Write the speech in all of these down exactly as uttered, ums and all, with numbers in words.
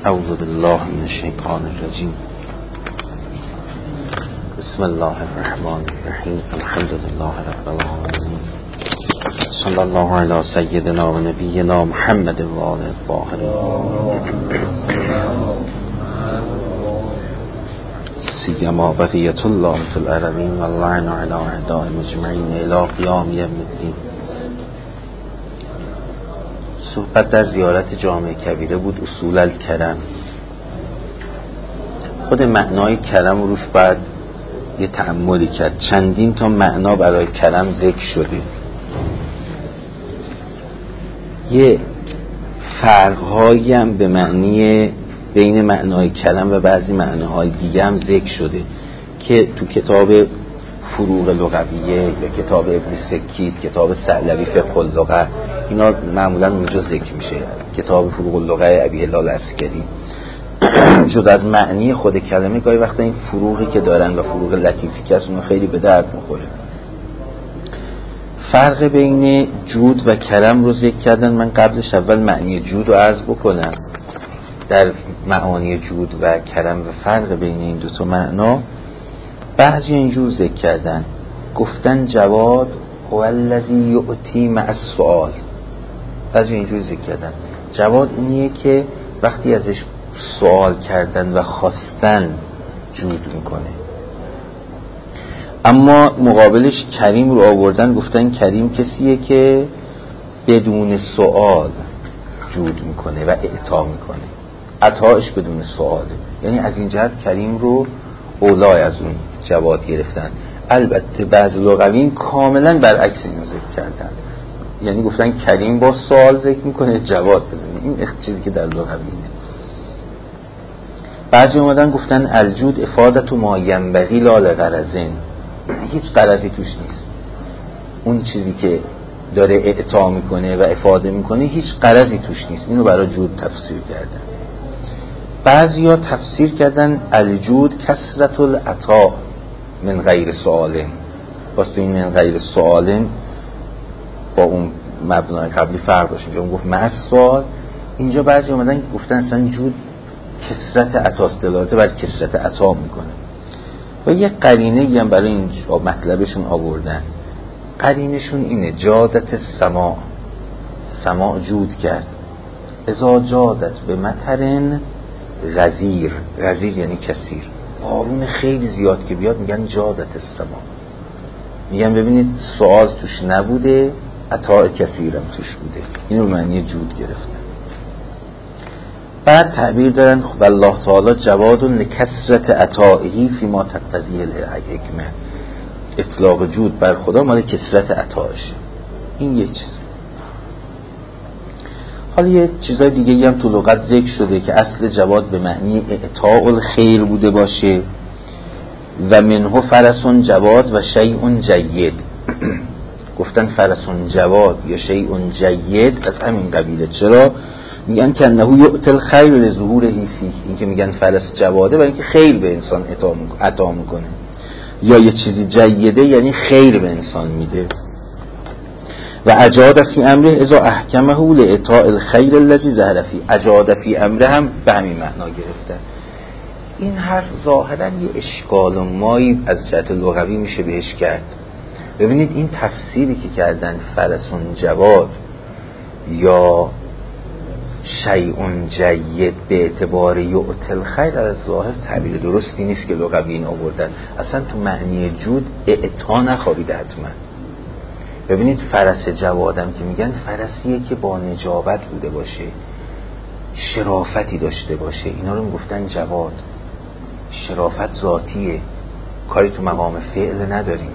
اعوذ بالله من الشیطان الرجیم. بسم الله الرحمن الرحیم. الحمد لله رب العالمین. صلی الله علی سیدنا و نبینا محمد و آله الطاهرین، سیما بقیت الله فی الارضین و اللعن علی اعداء مجمعین الی قیام یوم الدین. صحبت در زیارت جامع کبیره بود، اصول الکرم. خود معنای کرم روش باید یه تأملی کرد. چندین تا معنا برای کرم ذکر شده، یه فرق‌هایی هم به معنی بین معنای کرم و بعضی معناهای دیگه هم ذکر شده که تو کتاب فروغ لغویه یا کتاب ابن سکیت، کتاب ثعلبی فقه اللغه، اینا معمولا اونجا ذکر میشه. کتاب فروغ اللغه ابی هلال عسکری جدا از معنی خود کلمه گاهی وقتا این فروغی که دارن و فروغ لطیفی که از اون خیلی به درد میخوره. فرق بین جود و کرم رو ذکر کردن. من قبلش اول معنی جود رو عرض بکنم. در معانی جود و کرم و فرق بین این دو تا معنا بعضی اینجور ذکر کردن، گفتن جواد هو الذی یؤتی مع السؤال. بعضی اینجور ذکر کردن جواد اونیه که وقتی ازش سوال کردن و خواستن جود میکنه. اما مقابلش کریم رو آوردن، گفتن کریم کسیه که بدون سوال جود میکنه و اعطا میکنه. عطاش بدون سواله، یعنی از این جهت کریم رو اولای از اون جواد گرفتن. البته بعض لغویین کاملا برعکس اینو ذکر کردن، یعنی گفتن کریم با سوال ذکر میکنه، جواد بدون. این چیزی که در لغویینه. بعضی اومدن گفتن الجود افادت ما ینبغی لا لغرضین، هیچ غرضی توش نیست. اون چیزی که داره اعطا میکنه و افاده میکنه هیچ غرضی توش نیست. اینو برای جود تفسیر کردن. بعضی ها تفسیر کردن الجود کثرت العطا من غیر سؤال. واسه این من غیر سؤال با اون مبنای قبلی فرق داشت. اونجا اون گفت مع السؤال. اینجا بعضی اومدن گفتن اصلا جود کثرت عطاست، دلالت بر کثرت عطا میکنه. و یه قرینه هم برای این مطلبشون آوردن. قرینشون اینه جادت السماع، سماع جود کرد. اذا جادت به مطرن غزیر، غزیر یعنی کثیر، بارون خیلی زیاد که بیاد میگن جادت السماع. میگن ببینید سوال توش نبوده، عطا کثیرم توش بوده. اینو معنی جود گرفتن. بعد تعبیر دارن والله تعالی جواد لکثرت عطائه فیما تقتضی الحکمه. اطلاق جود بر خدا مال کثرت عطاش. این یک چیز. حالا یه چیزای دیگه هم تو لغت ذکر شده که اصل جواد به معنی اعطاء الخیر بوده باشه و منه فرسون جواد و شیء جید. گفتن فرسون جواد یا شیء جید از همین قبیله. چرا؟ میگن که انه یؤتی الخیر لظهوره فیه. این که میگن فرس جواده برای اینکه خیر به انسان عطا میکنه، یا یه چیزی جیده یعنی خیر به انسان میده. و اجاد فی امره اذا احکمه لاعطاء الخیر الذی ظهر فیه. اجاد فی امره هم به همین معنا گرفتن. این حرف ظاهرا یه اشکال و مایی از جهت لغوی میشه بهش کرد. ببینید این تفسیری که کردن فرسون جواد یا شیء جید به اعتبار یؤتی الخیر از ظاهر تعبیر درستی نیست که لغویین آوردن. اصلا تو معنی جود اعطا نخوابیده حتما. ببینید فرس جوادم که میگن فرسیه که با نجابت بوده باشه، شرافتی داشته باشه. اینا رو میگفتن جواد. شرافت ذاتیه، کاری تو مقام فعل نداریم.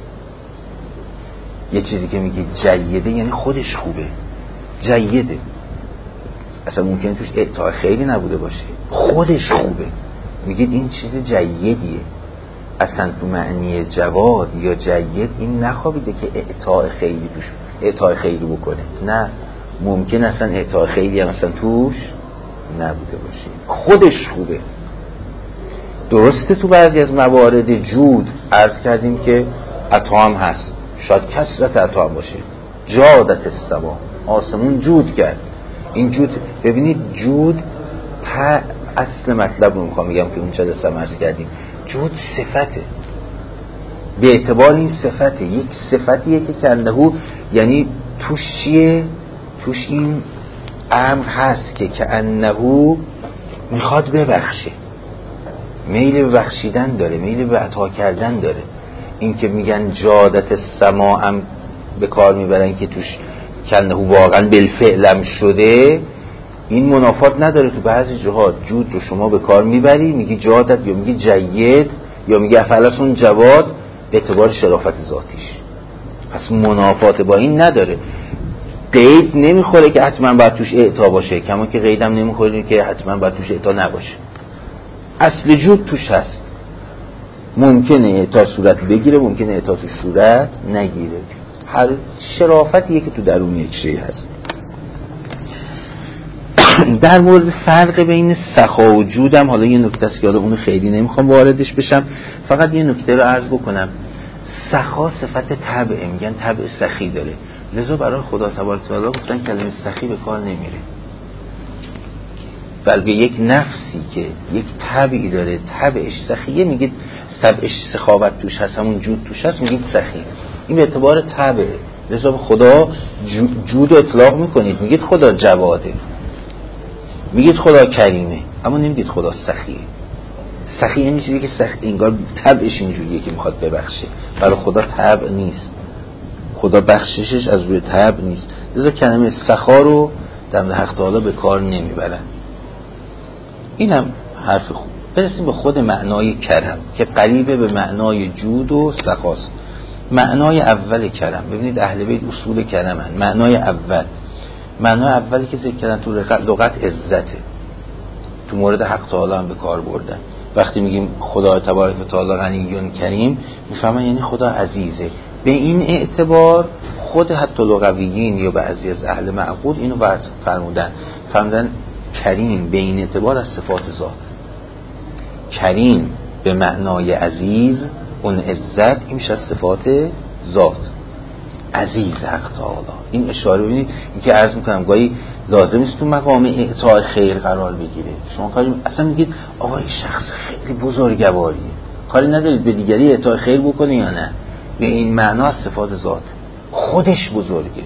یه چیزی که میگه جیده یعنی خودش خوبه، جیده. اصلا ممکنه توش اعطاء خیری نبوده باشه، خودش خوبه. میگید این چیز جیدیه. اصلا تو معنی جواد یا جید این نخوابیده که اعطاء خیری توش اعطاء خیری بکنه. نه، ممکن اصلا اعطاء خیری هم اصلا توش نبوده باشه، خودش خوبه. درسته تو بعضی از موارد جود عرض کردیم که عطا هم هست، شاید کثرت عطا باشه. جادت السما، آسمون جود کرد. این جود، ببینید جود تا اصل مطلب رو میخوام بگم که اون جلسه عرض کردیم، جود صفته، به اعتبار این صفته، یک صفتیه که کانه، یعنی توش چیه؟ توش این امر هست که کانه میخواد ببخشه، میل به بخشیدن داره، میل به عطا کردن داره. این که میگن جادت سما هم به کار میبرن که توش کانه واقعا بالفعلم شده، این منافات نداره. تو بعضی جهات جود رو شما به کار میبری، میگی جادت یا میگی جید یا میگی افعلسون جواد به اعتبار شرافت ذاتیش، پس منافات با این نداره. قید نمیخوره که حتما باید توش اعطا باشه، کما که قیدم نمیخوره که حتما باید توش اعطا نباشه. اصل جود توش هست، ممکنه اعطا صورت بگیره، ممکنه اعطا توش صورت نگیره. هر شرافتیه که تو درون یک شی هست. در مورد فرق بین سخا و جودم حالا یه نکته است که حالا اونو خیلی نمیخوام واردش بشم، فقط یه نکته رو عرض بکنم. سخا صفت طبعه، میگن طبع سخی داره، لذا برای خدا تبارک و تعالی گفتن کلمه سخی به کار نمیره، بلکه یک نفسی که یک طبعی داره طبعش سخیه میگید طبعش سخاوت توش هست، همون جود توش هست، میگید سخی. این به اعتبار طبعه، لذا به خدا جود اطلاق میکنید، میگید خدا جواده، میگید خدا کریمه، اما نمیگید خدا سخیه. سخی یعنی چیزی که سخی انگار طبعش اینجوریه که میخواد ببخشه، برای خدا طبع نیست، خدا بخششش از روی طبع نیست. لذا کلمه سخا رو در حق تعالی به کار نمیبرن. اینم حرف خوب. برسیم به خود معنای کرم که قریبه به معنای جود و سخاست. معنای اول کرم، ببینید اهل بیت اصول کرمن. معنای اول، معنای اولی که ذکر کردن تو لغت عزته، تو مورد حق تعالی هم به کار بردن. وقتی میگیم خدا تبارک و تعالی غنی کریم، میفهمن یعنی خدا عزیزه. به این اعتبار خود حتی لغویین یا بعضی از اهل معقول اینو بعد فرمودن، فرمودن کریم به این اعتبار از صفات ذات. کریم به معنای عزیز، اون عزت این میشه از صفات ذات. عزیز حق تعالی، این اشاره ببینید. این که عرض میکنم گاهی لازم است تو مقام اعطاء خیر قرار بگیره. شما کاری اصلا میگید آقا این شخص خیلی بزرگواریه، کاری ندارید به دیگری اعطاء خیر بکنه یا نه، به این معنا از صفات ذات. خودش بزرگه،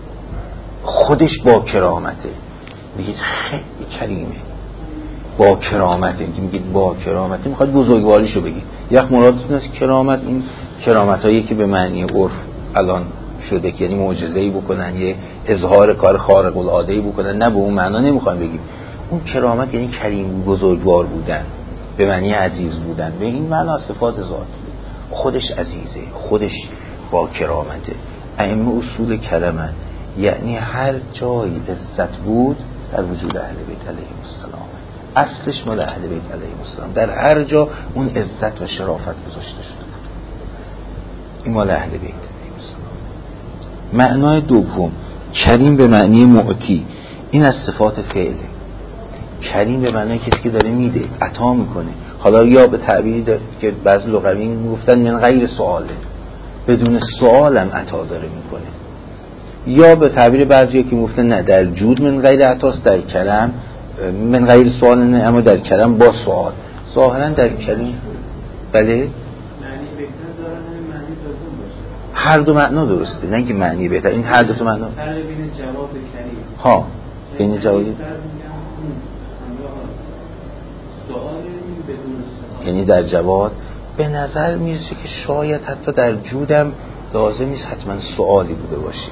خودش با کرامته، میگید خیلی کریمه، با کرامته. میگید با کرامته، میخواد بزرگواریشو بگید. یک مرادتون از کرامت این کرامتایی که به معنی عرف الان شده که یعنی معجزه‌ای بکنن، یه اظهار کار خارق العاده‌ای بکنن، نه به اون معنا نمیخوام بگیم. اون کرامت یعنی کریم، بزرگوار بودن، به معنی عزیز بودن، به این معنا صفات ذاتی. خودش عزیزه، خودش با کرامته. ائمه اصول کلمه یعنی هر جایی عزت بود در وجود اهل بیت علیهم السلام، اصلش مال اهل بیت علیهم السلام، در هر جا اون عزت و شرافت گذاشته شده بود، این مال اهل بیت. معنای دوم، کریم به معنی معطی، این از صفات فعله. کریم به معنی کسی که داره میده، عطا میکنه. حالا یا به تعبیری که بعضی لغویین میگفتن من غیر سؤاله، بدون سؤالم عطا داره میکنه. یا به تعبیر بعضی که میگفتن نه در جود من غیر عطاست، در کرم من غیر سؤال نه، اما در کرم با سؤال. ظاهرا در کریم بله هر دو معنا درسته، نه اینکه معنی بهتر، این هر دو تا معنا فرق بین جواب و کریم ها، بین جواب یعنی در جواب به نظر میرسه که شاید حتی در جودم لازم نیست حتما سوالی بوده باشه.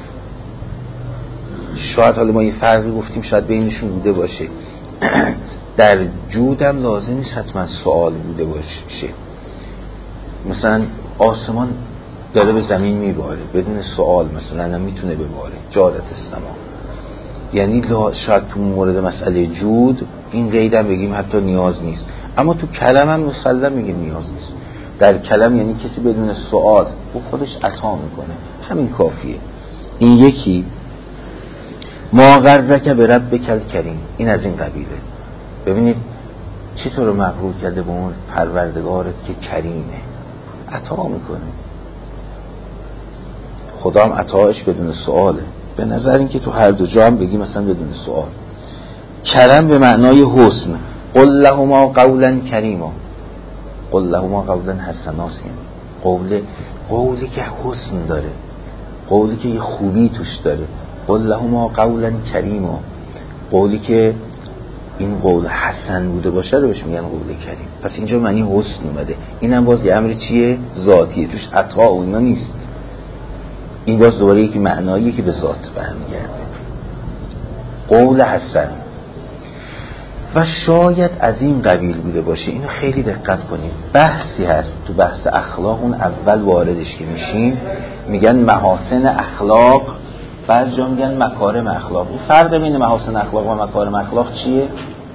شاید حالا ما یه فرقی گفتیم شاید بینشون بوده باشه. در جودم لازم نیست حتما سوال بوده باشه. مثلا آسمان داره به زمین میباره بدون سوال، مثلا هم میتونه بباره، جادت السما. یعنی شاید تو مورد مسئله جود این قیدم بگیم حتی نیاز نیست، اما تو کلم هم مسلم میگیم نیاز نیست. در کلم یعنی کسی بدون سوال او خودش عطا میکنه، همین کافیه. این یکی ما غرک به ربک الکریم، این از این قبیله. ببینید چطور مغرور کرده به اون پروردگارت که کریمه، عطا میکنه. خدا هم عطاش بدون سواله. به نظر این که تو هر دو جا هم بگی مثلا بدون سوال. کرم به معنای حسن. قل لهما قولا کریما، قل لهما قولا حسنا، قول قولی که حسن داره، قولی که یه خوبی توش داره. قل لهما قولا کریما، قولی که این قول حسن بوده باشه رو بهش میگن قول کریم. پس اینجا معنی حسن اومده. اینم باز یه امر چیه؟ ذاتیه، توش عطا و اینا نیست. این باز دوباره یکی معناییه که به ذات برمیگرده. قول حسن. و شاید از این قبیل بوده باشه. اینو خیلی دقت کنید. بحثی هست تو بحث اخلاق، اون اول واردش که میشین میگن محاسن اخلاق، بعد جا میگن مکارم اخلاق. فرق بین محاسن اخلاق و مکارم اخلاق چیه؟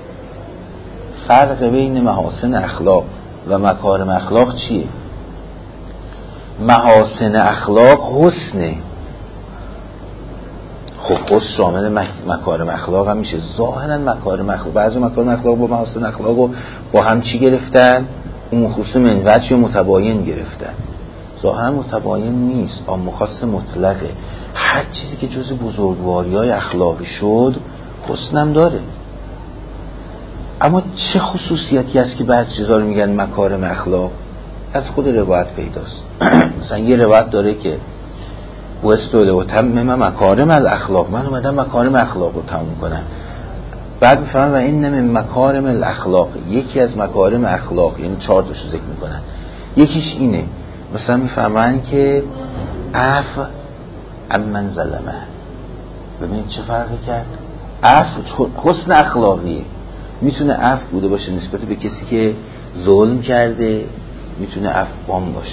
فرق بین محاسن اخلاق و مکارم اخلاق چیه؟ محاسن اخلاق حسنه. خب حسن شامل مکارم اخلاق هم میشه. ظاهرا مکارم اخلاق، بعضی مکارم اخلاق با محاسن اخلاق رو با هم چی گرفتن؟ اون خصوص منوچ یا متباین گرفتن. ظاهرا متباین نیست، اما خاص مطلقه. هر چیزی که جز بزرگواری های اخلاقی شد حسنم داره. اما چه خصوصیتی هست که بعض چیزا رو میگن مکارم اخلاق؟ از خود روایت پیداست. مثلا یه روایت داره که و استوله و تمم مکارم الاخلاق، من اومدم مکارم اخلاق رو تموم کنم. بعد میفهمم و این من مکارم الاخلاق، یکی از مکارم اخلاق، یعنی چهار تاشو ذکر میکنن. یکیش اینه، مثلا میفهمن که عفو امن ظلمه. ببینید چه فرقی کرد؟ عفو حسن اخلاقیه. میتونه عفو بوده باشه نسبت به کسی که ظلم کرده، میتونه عفو بام باشه.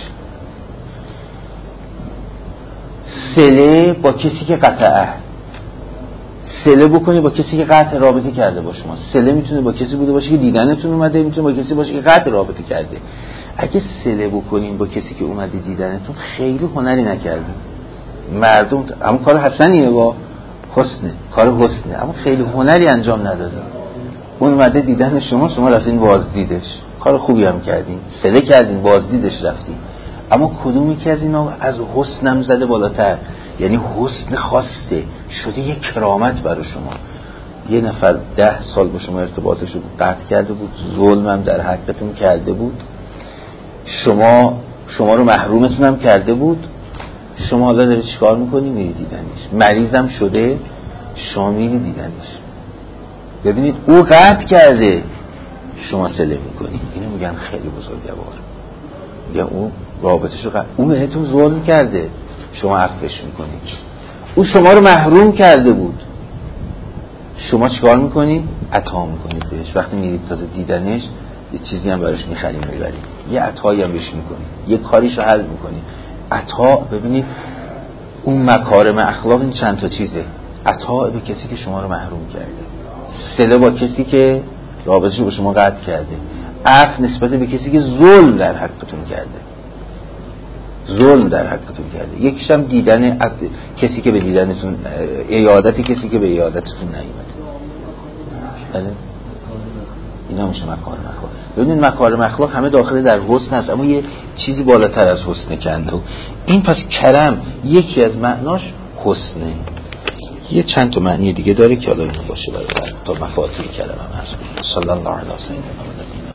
صله با کسی که قطعه، صله بکنی با کسی که قطع رابطه کرده با شما. صله میتونه با کسی بوده باشه که دیدنتون اومده، میتونه با کسی باشه که قطع رابطه کرده. اگه صله بکنین با کسی که اومده دیدنتون، خیلی هنری نکردین. مردم همون کار حسنیه، با حسنه، کار حسنه، اما خیلی هنری انجام ندادین. اون اومده دیدن شما، شما رفتین بازدیدش، کار خوبی هم کردین، صله کردین، بازدیدش رفتین. اما کدومی که از اینا از حسنم زده بالاتر؟ یعنی حسن خاصه شده یک کرامت برای شما. یه نفر ده سال با شما ارتباطش رو قطع کرده بود، ظلم هم در حقتون کرده بود، شما شما رو محرومتون هم کرده بود. شما حالا داری چیکار میکنی؟ میری دیدنش. مریضم شده، شما میری دیدنش. ببینید او قطع کرده، شما صله میکنید. اینو میگن خیلی بزرگوار. میگن او رابطش رو قطع، او بهتون ظلم کرده، شما عفوش میکنید. او شما رو محروم کرده بود، شما چیکار میکنید؟ عطا میکنید بهش. وقتی میرید تازه دیدنش، یه چیزی هم براش میخریم میبرید، یه عطایی هم بهش میکنید، یه کاریشو حل میکنید. عطا، ببینید اون مکارم اخلاق این چند تا چیزه. عطا به کسی که شما رو محروم کرده، صله با کسی که رابطه‌اش رو با شما قطع کرده، عفو نسبت به کسی که ظلم در حقتون کرده، ظلم در حقتون کرده. یکیش هم دیدن عد... کسی که به دیدنتون، عیادت کسی که به عیادتتون نیومده. بله، اینا میشه مکارم اخلاق. ببینید مکارم اخلاق همه داخل در حسن هست، اما یه چیزی بالاتر از حسن کنده. این پس کرم یکی از معناش حسنه. یه چند تا معنی دیگه داره که حالا باشه برای تا مفاتیح کرم هم هست. صلی الله علیه و سلم.